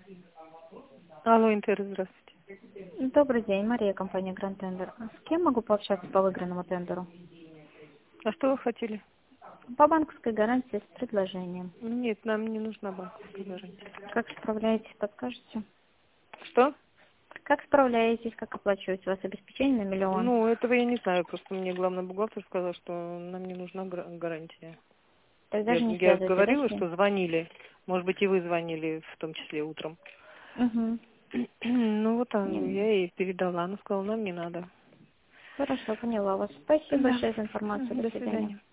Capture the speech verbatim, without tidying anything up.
Алло, Интер, здравствуйте. Добрый день, Мария, компания Grand Tender. С кем могу пообщаться по выигранному тендеру? А что вы хотели? По банковской гарантии с предложением. Нет, нам не нужна банковская гарантия. Как справляетесь, подскажете? Что? Как справляетесь, как оплачиваете? У вас обеспечение на миллион? Ну, этого я не знаю, просто мне главный бухгалтер сказал, что нам не нужна гра- гарантия. Тогда Я, же не я связывайте, да, говорила, с ним? что звонили. Может быть, и вы звонили, в том числе утром. Угу. Ну, вот а, Не- я ей передала. Она сказала, нам не надо. Хорошо, поняла вас. Спасибо Да. большое за информацию. Мгм, До до свидания. свидания.